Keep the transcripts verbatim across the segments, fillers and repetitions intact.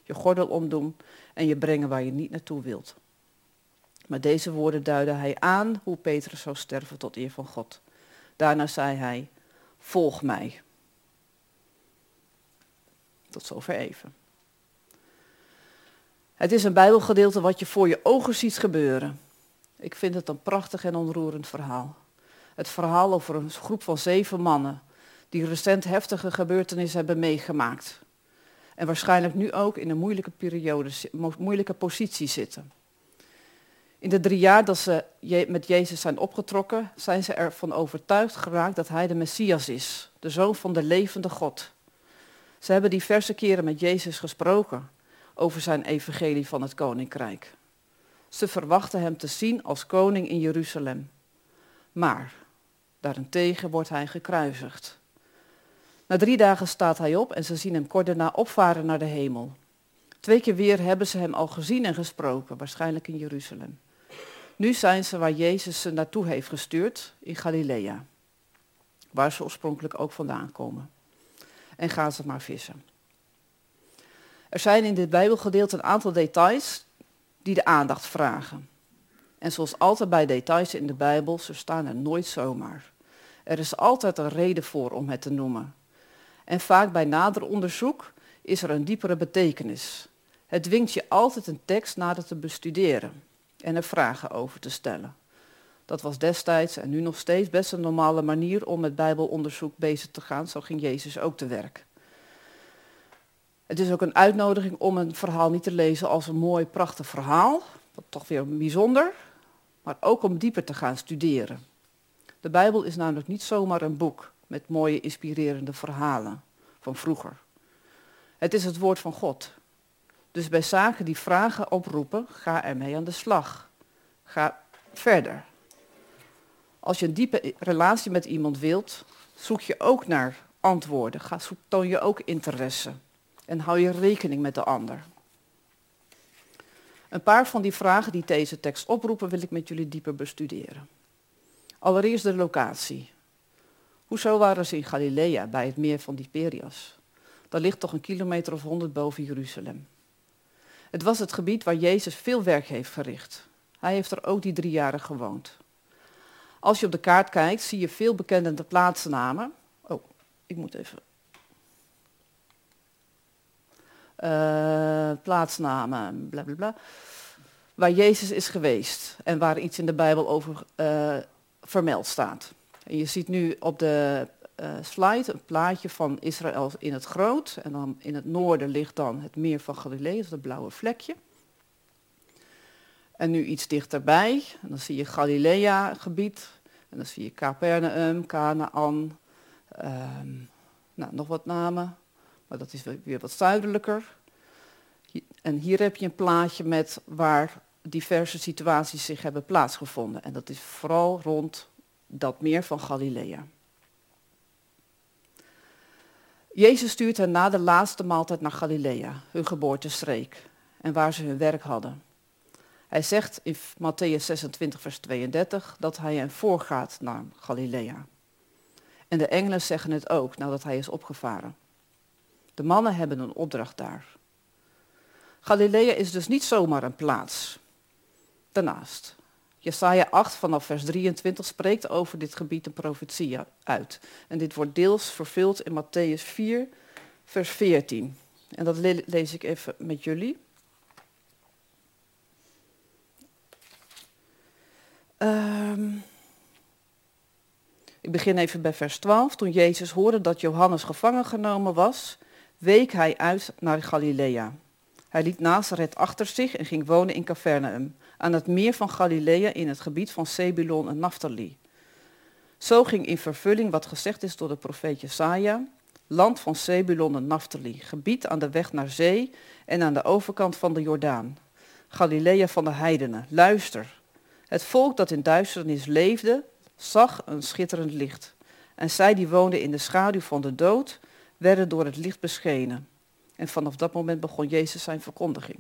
je gordel omdoen en je brengen waar je niet naartoe wilt. Met deze woorden duidde hij aan hoe Petrus zou sterven tot eer van God. Daarna zei hij, volg mij. Tot zover even. Het is een Bijbelgedeelte wat je voor je ogen ziet gebeuren. Ik vind het een prachtig en onroerend verhaal. Het verhaal over een groep van zeven mannen die recent heftige gebeurtenissen hebben meegemaakt. En waarschijnlijk nu ook in een moeilijke periode, moeilijke positie zitten. In de drie jaar dat ze met Jezus zijn opgetrokken, zijn ze ervan overtuigd geraakt dat hij de Messias is, de Zoon van de levende God. Ze hebben diverse keren met Jezus gesproken over zijn evangelie van het koninkrijk. Ze verwachten hem te zien als koning in Jeruzalem. Maar daarentegen wordt hij gekruisigd. Na drie dagen staat hij op en ze zien hem kort daarna opvaren naar de hemel. Twee keer weer hebben ze hem al gezien en gesproken, waarschijnlijk in Jeruzalem. Nu zijn ze waar Jezus ze naartoe heeft gestuurd, in Galilea. Waar ze oorspronkelijk ook vandaan komen. En gaan ze maar vissen. Er zijn in dit Bijbelgedeelte een aantal details die de aandacht vragen. En zoals altijd bij details in de Bijbel, ze staan er nooit zomaar. Er is altijd een reden voor om het te noemen. En vaak bij nader onderzoek is er een diepere betekenis. Het dwingt je altijd een tekst nader te bestuderen en er vragen over te stellen. Dat was destijds en nu nog steeds best een normale manier om met Bijbelonderzoek bezig te gaan. Zo ging Jezus ook te werk. Het is ook een uitnodiging om een verhaal niet te lezen als een mooi, prachtig verhaal, wat toch weer bijzonder, maar ook om dieper te gaan studeren. De Bijbel is namelijk niet zomaar een boek met mooie, inspirerende verhalen van vroeger. Het is het woord van God. Dus bij zaken die vragen oproepen, ga ermee aan de slag. Ga verder. Als je een diepe relatie met iemand wilt, zoek je ook naar antwoorden. Ga, zoek, toon je ook interesse. En hou je rekening met de ander. Een paar van die vragen die deze tekst oproepen, wil ik met jullie dieper bestuderen. Allereerst de locatie. Hoezo waren ze in Galilea, bij het meer van Tiberias? Dat ligt toch een kilometer of honderd boven Jeruzalem. Het was het gebied waar Jezus veel werk heeft verricht. Hij heeft er ook die drie jaren gewoond. Als je op de kaart kijkt, zie je veel bekende plaatsnamen. Oh, ik moet even... Uh, plaatsnamen, bla bla bla. Waar Jezus is geweest en waar iets in de Bijbel over uh, vermeld staat. En je ziet nu op de uh, slide een plaatje van Israël in het groot. En dan in het noorden ligt dan het meer van Galilea, dat is het blauwe vlekje. En nu iets dichterbij, en dan zie je Galilea-gebied. En dan zie je Capernaum, Canaan, um, nou, nog wat namen. Maar dat is weer wat zuidelijker. En hier heb je een plaatje met waar diverse situaties zich hebben plaatsgevonden. En dat is vooral rond dat meer van Galilea. Jezus stuurt hen na de laatste maaltijd naar Galilea, hun geboortestreek, en waar ze hun werk hadden. Hij zegt in Mattheüs zesentwintig vers tweeëndertig dat hij hen voorgaat naar Galilea. En de engelen zeggen het ook nadat hij is opgevaren. De mannen hebben een opdracht daar. Galilea is dus niet zomaar een plaats. Daarnaast, Jesaja acht vanaf vers drieëntwintig spreekt over dit gebied een profetie uit. En dit wordt deels vervuld in Mattheüs vier vers veertien. En dat le- lees ik even met jullie. Um, ik begin even bij vers twaalf. Toen Jezus hoorde dat Johannes gevangen genomen was, week hij uit naar Galilea. Hij liet Nazareth achter zich en ging wonen in Capernaum, aan het meer van Galilea in het gebied van Zebulon en Naftali. Zo ging in vervulling wat gezegd is door de profeet Jesaja, land van Zebulon en Naftali, gebied aan de weg naar zee en aan de overkant van de Jordaan. Galilea van de heidenen, luister. Het volk dat in duisternis leefde, zag een schitterend licht. En zij die woonden in de schaduw van de dood, werden door het licht beschenen. En vanaf dat moment begon Jezus zijn verkondiging.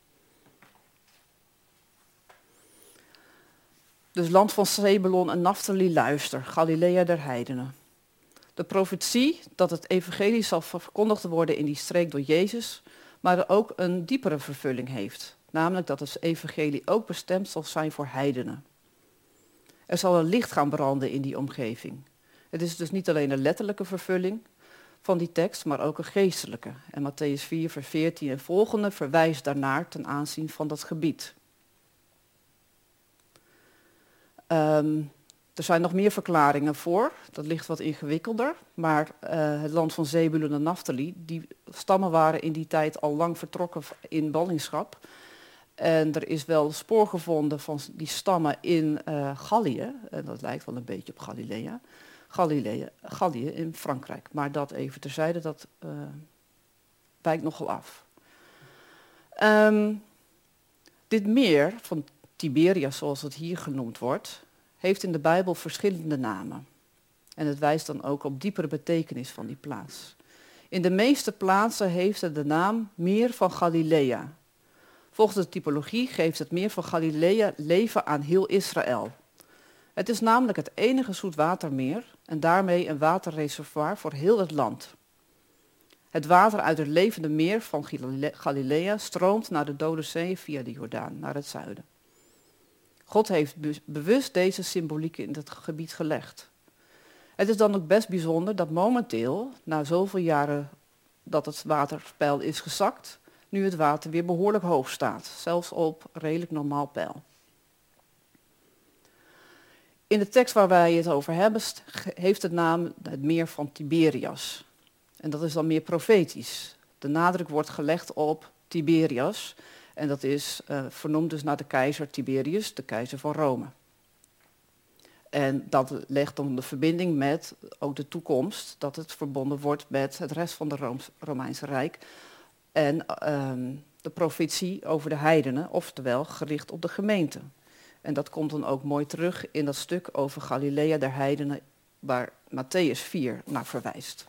Dus land van Zebulon en Naftali, luister, Galilea der heidenen. De profetie dat het evangelie zal verkondigd worden in die streek door Jezus, maar ook een diepere vervulling heeft. Namelijk dat het evangelie ook bestemd zal zijn voor heidenen. Er zal een licht gaan branden in die omgeving. Het is dus niet alleen een letterlijke vervulling van die tekst, maar ook een geestelijke. En Mattheüs vier, vers veertien en volgende verwijst daarnaar ten aanzien van dat gebied. Um, er zijn nog meer verklaringen voor, dat ligt wat ingewikkelder, maar uh, het land van Zebulun en Naftali, die stammen waren in die tijd al lang vertrokken in ballingschap. En er is wel spoor gevonden van die stammen in uh, Gallië, en dat lijkt wel een beetje op Galilea, Galilea, Gallië in Frankrijk. Maar dat even terzijde, dat uh, wijkt nogal af. Um, dit meer van Tiberias, zoals het hier genoemd wordt, heeft in de Bijbel verschillende namen. En het wijst dan ook op diepere betekenis van die plaats. In de meeste plaatsen heeft het de naam Meer van Galilea. Volgens de typologie geeft het Meer van Galilea leven aan heel Israël. Het is namelijk het enige zoetwatermeer en daarmee een waterreservoir voor heel het land. Het water uit het levende meer van Galilea stroomt naar de Dode Zee via de Jordaan, naar het zuiden. God heeft be- bewust deze symboliek in het gebied gelegd. Het is dan ook best bijzonder dat momenteel, na zoveel jaren dat het waterpeil is gezakt, nu het water weer behoorlijk hoog staat, zelfs op redelijk normaal peil. In de tekst waar wij het over hebben, heeft het naam het meer van Tiberias. En dat is dan meer profetisch. De nadruk wordt gelegd op Tiberias. En dat is uh, vernoemd dus naar de keizer Tiberius, de keizer van Rome. En dat legt dan de verbinding met ook de toekomst, dat het verbonden wordt met het rest van het Rooms, Romeinse Rijk. En uh, de profetie over de heidenen, oftewel gericht op de gemeente. En dat komt dan ook mooi terug in dat stuk over Galilea der heidenen, waar Mattheüs vier naar verwijst.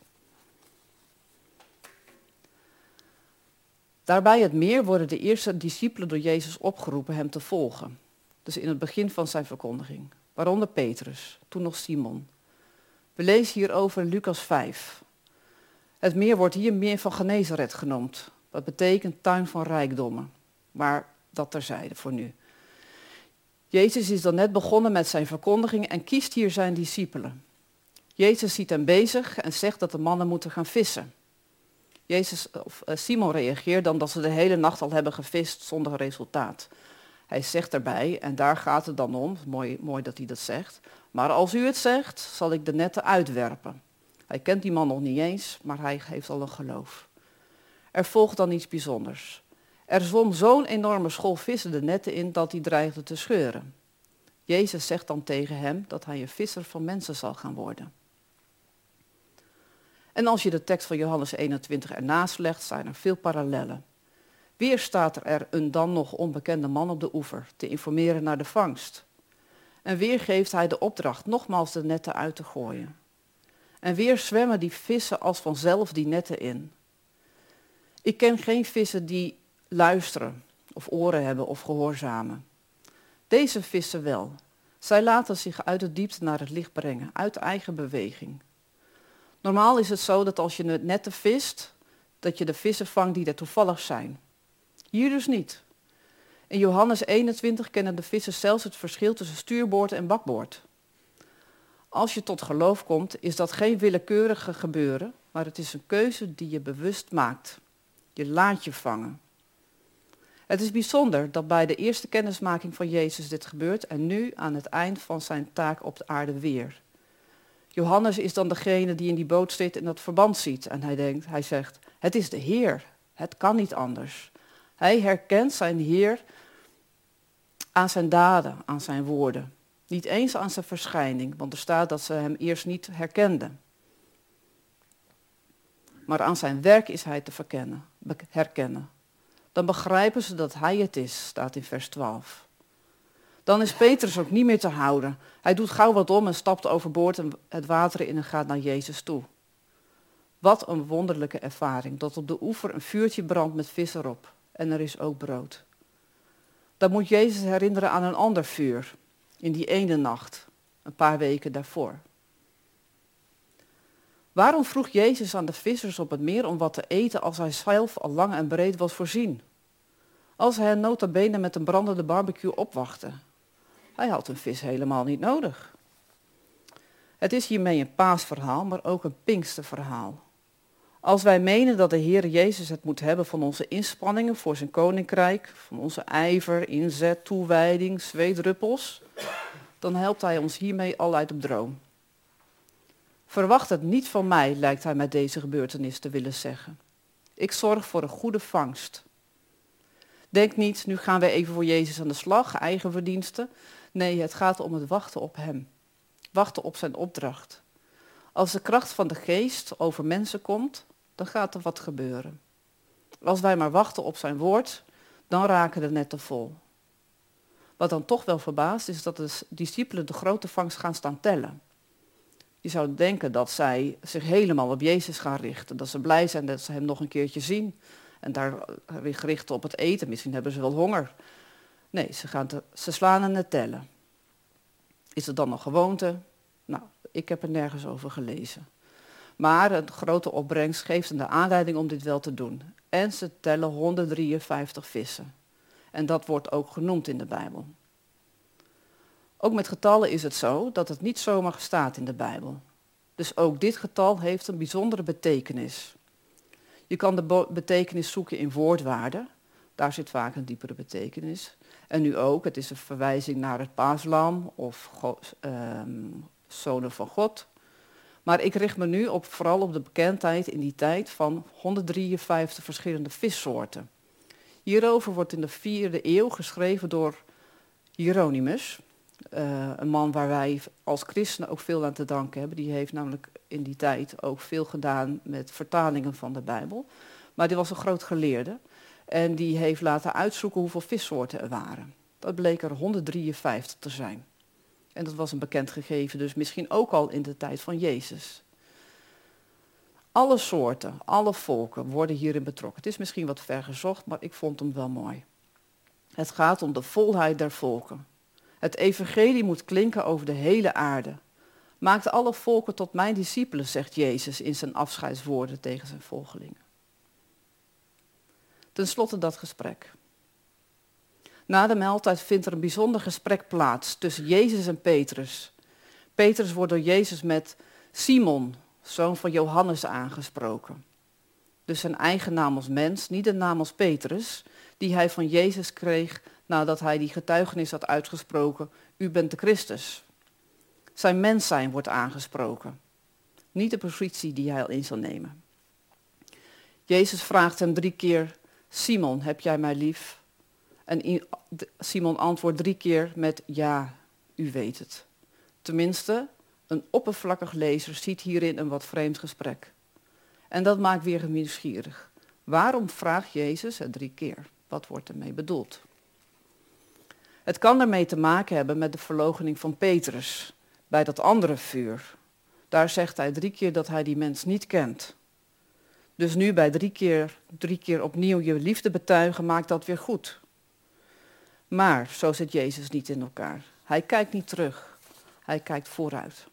Daarbij het meer worden de eerste discipelen door Jezus opgeroepen hem te volgen. Dus in het begin van zijn verkondiging. Waaronder Petrus, toen nog Simon. We lezen hierover in Lucas vijf. Het meer wordt hier meer van Genezaret genoemd. Dat betekent tuin van rijkdommen. Maar dat terzijde voor nu. Jezus is dan net begonnen met zijn verkondiging en kiest hier zijn discipelen. Jezus ziet hem bezig en zegt dat de mannen moeten gaan vissen. Jezus, of Simon reageert dan dat ze de hele nacht al hebben gevist zonder resultaat. Hij zegt erbij, en daar gaat het dan om, mooi, mooi dat hij dat zegt, maar als u het zegt, zal ik de netten uitwerpen. Hij kent die man nog niet eens, maar hij heeft al een geloof. Er volgt dan iets bijzonders. Er zwom zo'n enorme school vissen de netten in dat hij dreigde te scheuren. Jezus zegt dan tegen hem dat hij een visser van mensen zal gaan worden. En als je de tekst van Johannes eenentwintig ernaast legt, zijn er veel parallellen. Weer staat er een dan nog onbekende man op de oever te informeren naar de vangst. En weer geeft hij de opdracht nogmaals de netten uit te gooien. En weer zwemmen die vissen als vanzelf die netten in. Ik ken geen vissen die luisteren of oren hebben of gehoorzamen. Deze vissen wel. Zij laten zich uit het diepte naar het licht brengen, uit eigen beweging. Normaal is het zo dat als je netten vist, dat je de vissen vangt die er toevallig zijn. Hier dus niet. In Johannes eenentwintig kennen de vissers zelfs het verschil tussen stuurboord en bakboord. Als je tot geloof komt, is dat geen willekeurige gebeuren, maar het is een keuze die je bewust maakt. Je laat je vangen. Het is bijzonder dat bij de eerste kennismaking van Jezus dit gebeurt en nu aan het eind van zijn taak op de aarde weer. Johannes is dan degene die in die boot zit en dat verband ziet. En hij denkt, hij zegt, het is de Heer. Het kan niet anders. Hij herkent zijn Heer aan zijn daden, aan zijn woorden. Niet eens aan zijn verschijning, want er staat dat ze hem eerst niet herkenden. Maar aan zijn werk is hij te verkennen, herkennen. Dan begrijpen ze dat hij het is, staat in vers twaalf. Dan is Petrus ook niet meer te houden. Hij doet gauw wat om en stapt overboord en het water in en gaat naar Jezus toe. Wat een wonderlijke ervaring, dat op de oever een vuurtje brandt met vis erop. En er is ook brood. Dan moet Jezus herinneren aan een ander vuur, in die ene nacht, een paar weken daarvoor. Waarom vroeg Jezus aan de vissers op het meer om wat te eten als hij zelf al lang en breed was voorzien? Als hij hen nota bene met een brandende barbecue opwachtte. Hij had een vis helemaal niet nodig. Het is hiermee een paasverhaal, maar ook een pinksterverhaal. Als wij menen dat de Heer Jezus het moet hebben van onze inspanningen voor zijn koninkrijk, van onze ijver, inzet, toewijding, zweetdruppels, dan helpt hij ons hiermee al uit op droom. Verwacht het niet van mij, lijkt hij met deze gebeurtenis te willen zeggen. Ik zorg voor een goede vangst. Denk niet, nu gaan we even voor Jezus aan de slag, eigen verdiensten. Nee, het gaat om het wachten op hem. Wachten op zijn opdracht. Als de kracht van de geest over mensen komt, dan gaat er wat gebeuren. Als wij maar wachten op zijn woord, dan raken de netten vol. Wat dan toch wel verbaast is dat de discipelen de grote vangst gaan staan tellen. Je zou denken dat zij zich helemaal op Jezus gaan richten. Dat ze blij zijn dat ze hem nog een keertje zien. En daar richten op het eten. Misschien hebben ze wel honger. Nee, ze, gaan te, ze slaan en het tellen. Is het dan een gewoonte? Nou, ik heb er nergens over gelezen. Maar een grote opbrengst geeft hen de aanleiding om dit wel te doen. En ze tellen honderddrieënvijftig vissen. En dat wordt ook genoemd in de Bijbel. Ook met getallen is het zo dat het niet zomaar staat in de Bijbel. Dus ook dit getal heeft een bijzondere betekenis. Je kan de bo- betekenis zoeken in woordwaarden. Daar zit vaak een diepere betekenis. En nu ook, het is een verwijzing naar het paaslam of God, uh, zonen van God. Maar ik richt me nu op, vooral op de bekendheid in die tijd van honderddrieënvijftig verschillende vissoorten. Hierover wordt in de vierde eeuw geschreven door Hieronymus. Uh, een man waar wij als christenen ook veel aan te danken hebben. Die heeft namelijk in die tijd ook veel gedaan met vertalingen van de Bijbel. Maar die was een groot geleerde. En die heeft laten uitzoeken hoeveel vissoorten er waren. Dat bleek er honderddrieënvijftig te zijn. En dat was een bekend gegeven, dus misschien ook al in de tijd van Jezus. Alle soorten, alle volken worden hierin betrokken. Het is misschien wat ver gezocht, maar ik vond hem wel mooi. Het gaat om de volheid der volken. Het evangelie moet klinken over de hele aarde. Maakt alle volken tot mijn discipelen, zegt Jezus in zijn afscheidswoorden tegen zijn volgelingen. Ten slotte dat gesprek. Na de maaltijd vindt er een bijzonder gesprek plaats tussen Jezus en Petrus. Petrus wordt door Jezus met Simon, zoon van Johannes, aangesproken. Dus zijn eigen naam als mens, niet de naam als Petrus, die hij van Jezus kreeg nadat hij die getuigenis had uitgesproken, u bent de Christus. Zijn mens zijn wordt aangesproken, niet de positie die hij al in zal nemen. Jezus vraagt hem drie keer, Simon, heb jij mij lief? En Simon antwoordt drie keer met ja, u weet het. Tenminste, een oppervlakkig lezer ziet hierin een wat vreemd gesprek. En dat maakt weer nieuwsgierig. Waarom vraagt Jezus het drie keer? Wat wordt ermee bedoeld? Het kan ermee te maken hebben met de verloochening van Petrus bij dat andere vuur. Daar zegt hij drie keer dat hij die mens niet kent. Dus nu bij drie keer, drie keer opnieuw je liefde betuigen maakt dat weer goed. Maar zo zit Jezus niet in elkaar. Hij kijkt niet terug. Hij kijkt vooruit.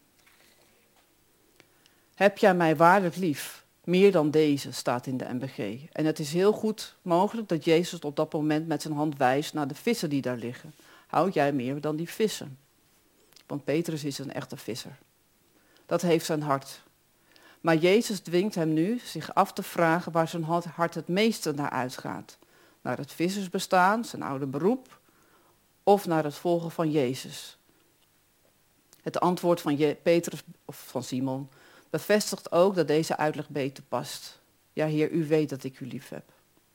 Heb jij mij waarlijk lief? Meer dan deze, staat in de M B G. En het is heel goed mogelijk dat Jezus op dat moment met zijn hand wijst naar de vissen die daar liggen. Houd jij meer dan die vissen? Want Petrus is een echte visser. Dat heeft zijn hart. Maar Jezus dwingt hem nu zich af te vragen waar zijn hart het meeste naar uitgaat. Naar het vissersbestaan, zijn oude beroep, of naar het volgen van Jezus. Het antwoord van Je- Petrus of van Simon bevestigt ook dat deze uitleg beter past. Ja, Heer, u weet dat ik u lief heb.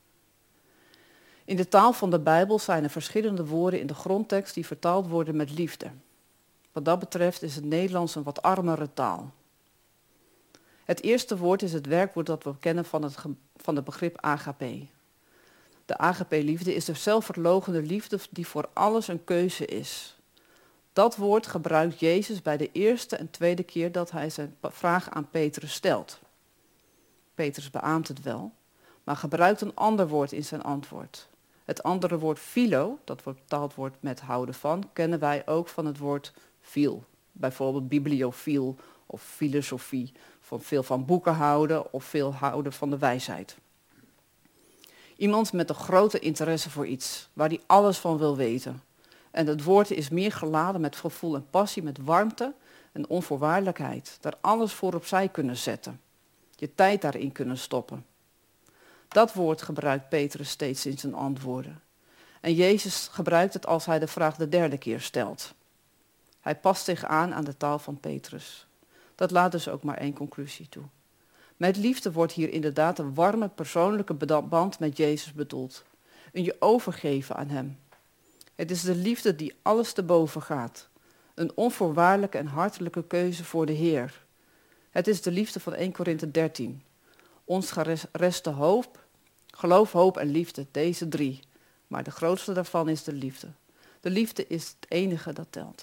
In de taal van de Bijbel zijn er verschillende woorden in de grondtekst die vertaald worden met liefde. Wat dat betreft is het Nederlands een wat armere taal. Het eerste woord is het werkwoord dat we kennen van het, van het begrip agape. De agape-liefde is de zelfverloochende liefde die voor alles een keuze is. Dat woord gebruikt Jezus bij de eerste en tweede keer dat hij zijn vraag aan Petrus stelt. Petrus beaamt het wel, maar gebruikt een ander woord in zijn antwoord. Het andere woord philo, dat vertaald wordt met houden van, kennen wij ook van het woord phiel. Bijvoorbeeld bibliofiel of filosofie, van veel van boeken houden of veel houden van de wijsheid. Iemand met een grote interesse voor iets, waar hij alles van wil weten. En het woord is meer geladen met gevoel en passie, met warmte en onvoorwaardelijkheid. Daar alles voor opzij kunnen zetten. Je tijd daarin kunnen stoppen. Dat woord gebruikt Petrus steeds in zijn antwoorden. En Jezus gebruikt het als hij de vraag de derde keer stelt. Hij past zich aan aan de taal van Petrus. Dat laat dus ook maar één conclusie toe. Met liefde wordt hier inderdaad een warme persoonlijke band met Jezus bedoeld. Een je overgeven aan hem. Het is de liefde die alles te boven gaat. Een onvoorwaardelijke en hartelijke keuze voor de Heer. Het is de liefde van eerste Korinthe dertien. Ons rest de hoop, geloof, hoop en liefde, deze drie. Maar de grootste daarvan is de liefde. De liefde is het enige dat telt.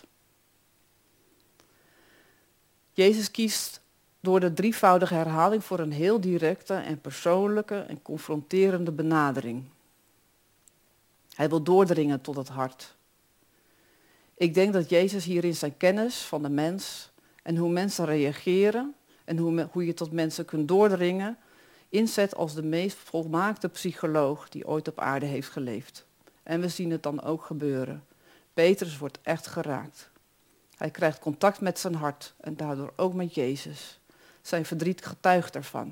Jezus kiest door de drievoudige herhaling voor een heel directe en persoonlijke en confronterende benadering. Hij wil doordringen tot het hart. Ik denk dat Jezus hierin zijn kennis van de mens en hoe mensen reageren en hoe, hoe je tot mensen kunt doordringen, inzet als de meest volmaakte psycholoog die ooit op aarde heeft geleefd. En we zien het dan ook gebeuren. Petrus wordt echt geraakt. Hij krijgt contact met zijn hart en daardoor ook met Jezus. Zijn verdriet getuigt ervan.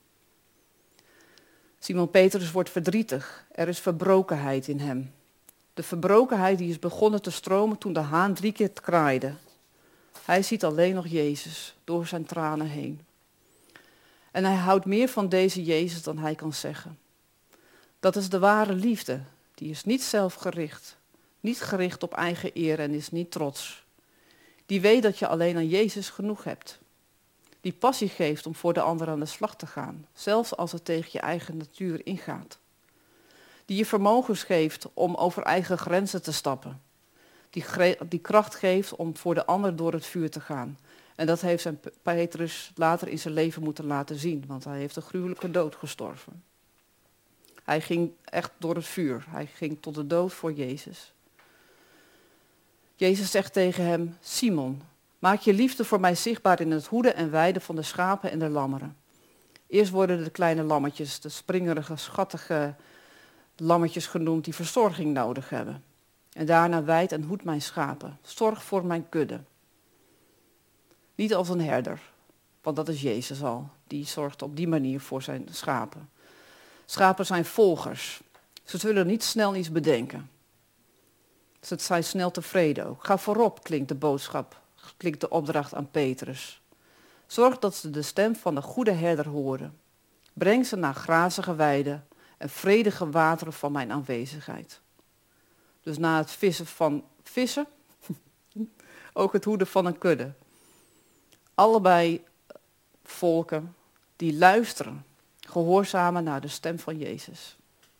Simon Petrus wordt verdrietig. Er is verbrokenheid in hem. De verbrokenheid die is begonnen te stromen toen de haan drie keer kraaide. Hij ziet alleen nog Jezus door zijn tranen heen. En hij houdt meer van deze Jezus dan hij kan zeggen. Dat is de ware liefde. Die is niet zelfgericht. Niet gericht op eigen eer en is niet trots. Die weet dat je alleen aan Jezus genoeg hebt. Die passie geeft om voor de ander aan de slag te gaan. Zelfs als het tegen je eigen natuur ingaat. Die je vermogens geeft om over eigen grenzen te stappen. Die, die kracht geeft om voor de ander door het vuur te gaan. En dat heeft zijn Petrus later in zijn leven moeten laten zien. Want hij heeft een gruwelijke dood gestorven. Hij ging echt door het vuur. Hij ging tot de dood voor Jezus. Jezus zegt tegen hem, Simon, maak je liefde voor mij zichtbaar in het hoeden en weiden van de schapen en de lammeren. Eerst worden de kleine lammetjes, de springerige, schattige lammetjes genoemd die verzorging nodig hebben. En daarna weid en hoed mijn schapen. Zorg voor mijn kudde. Niet als een herder, want dat is Jezus al. Die zorgt op die manier voor zijn schapen. Schapen zijn volgers. Ze zullen niet snel iets bedenken. Ze zijn snel tevreden ook. Ga voorop, klinkt de boodschap, klinkt de opdracht aan Petrus. Zorg dat ze de stem van de goede herder horen. Breng ze naar grazige weiden en vredige wateren van mijn aanwezigheid. Dus na het vissen van vissen, ook het hoeden van een kudde. Allebei volken die luisteren, gehoorzamen naar de stem van Jezus.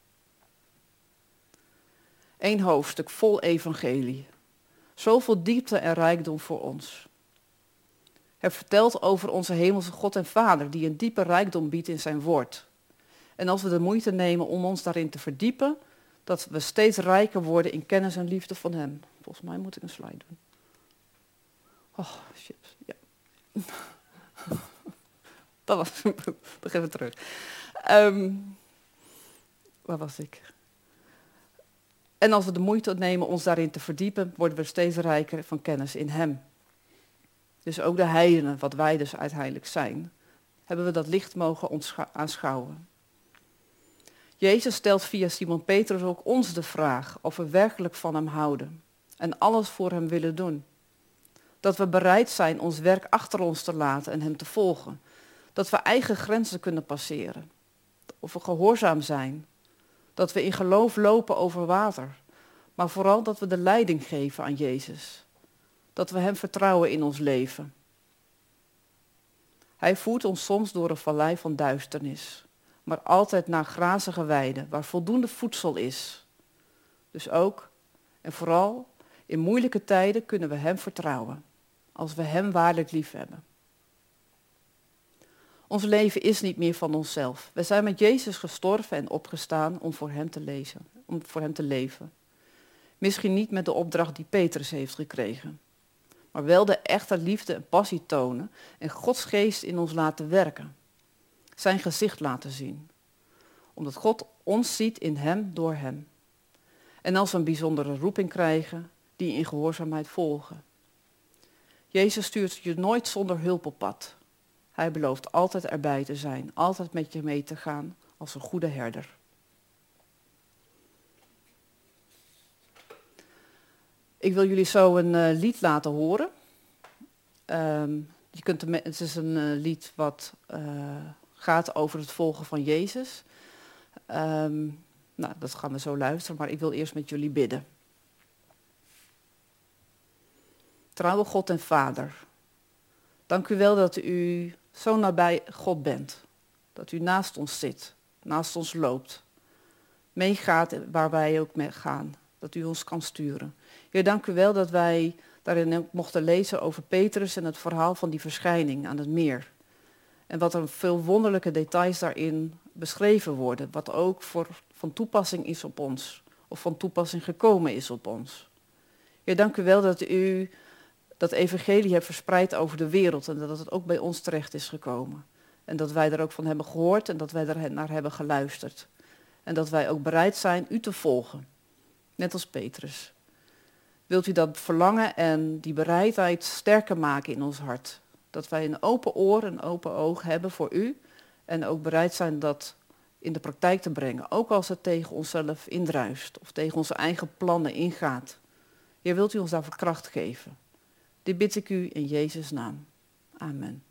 Eén hoofdstuk vol evangelie. Zoveel diepte en rijkdom voor ons. Het vertelt over onze hemelse God en Vader, die een diepe rijkdom biedt in zijn woord. En als we de moeite nemen om ons daarin te verdiepen, dat we steeds rijker worden in kennis en liefde van hem. Volgens mij moet ik een slide doen. Oh, shit. Ja. Dat was, nog even terug. Um, waar was ik? En als we de moeite nemen ons daarin te verdiepen, worden we steeds rijker van kennis in hem. Dus ook de heidenen, wat wij dus uiteindelijk zijn, hebben we dat licht mogen aanschouwen. Jezus stelt via Simon Petrus ook ons de vraag of we werkelijk van hem houden en alles voor hem willen doen. Dat we bereid zijn ons werk achter ons te laten en hem te volgen. Dat we eigen grenzen kunnen passeren. Of we gehoorzaam zijn. Dat we in geloof lopen over water. Maar vooral dat we de leiding geven aan Jezus. Dat we hem vertrouwen in ons leven. Hij voert ons soms door een vallei van duisternis. Maar altijd naar grazige weiden waar voldoende voedsel is. Dus ook en vooral in moeilijke tijden kunnen we hem vertrouwen. Als we hem waarlijk lief hebben. Ons leven is niet meer van onszelf. We zijn met Jezus gestorven en opgestaan om voor hem te lezen, om voor hem te leven. Misschien niet met de opdracht die Petrus heeft gekregen. maar wel de echte liefde en passie tonen en Gods geest in ons laten werken. Zijn gezicht laten zien. Omdat God ons ziet in hem door hem. En als we een bijzondere roeping krijgen, die in gehoorzaamheid volgen. Jezus stuurt je nooit zonder hulp op pad. Hij belooft altijd erbij te zijn, altijd met je mee te gaan als een goede herder. Ik wil jullie zo een uh, lied laten horen. Um, je kunt de, het is een uh, lied wat uh, gaat over het volgen van Jezus. Um, nou, dat gaan we zo luisteren, maar ik wil eerst met jullie bidden. Trouwe God en Vader, dank u wel dat u zo nabij God bent. Dat u naast ons zit, naast ons loopt. Meegaat waar wij ook mee gaan. Dat u ons kan sturen. Heer, dank u wel dat wij daarin ook mochten lezen over Petrus en het verhaal van die verschijning aan het meer. En wat er veel wonderlijke details daarin beschreven worden. Wat ook voor, van toepassing is op ons. Of van toepassing gekomen is op ons. Heer, dank u wel dat u dat evangelie hebt verspreid over de wereld. En dat het ook bij ons terecht is gekomen. En dat wij er ook van hebben gehoord en dat wij er naar hebben geluisterd. En dat wij ook bereid zijn u te volgen. Net als Petrus. Wilt u dat verlangen en die bereidheid sterker maken in ons hart? Dat wij een open oor, een open oog hebben voor u. En ook bereid zijn dat in de praktijk te brengen. Ook als het tegen onszelf indruist. Of tegen onze eigen plannen ingaat. Heer, wilt u ons daarvoor kracht geven? Dit bid ik u in Jezus' naam. Amen.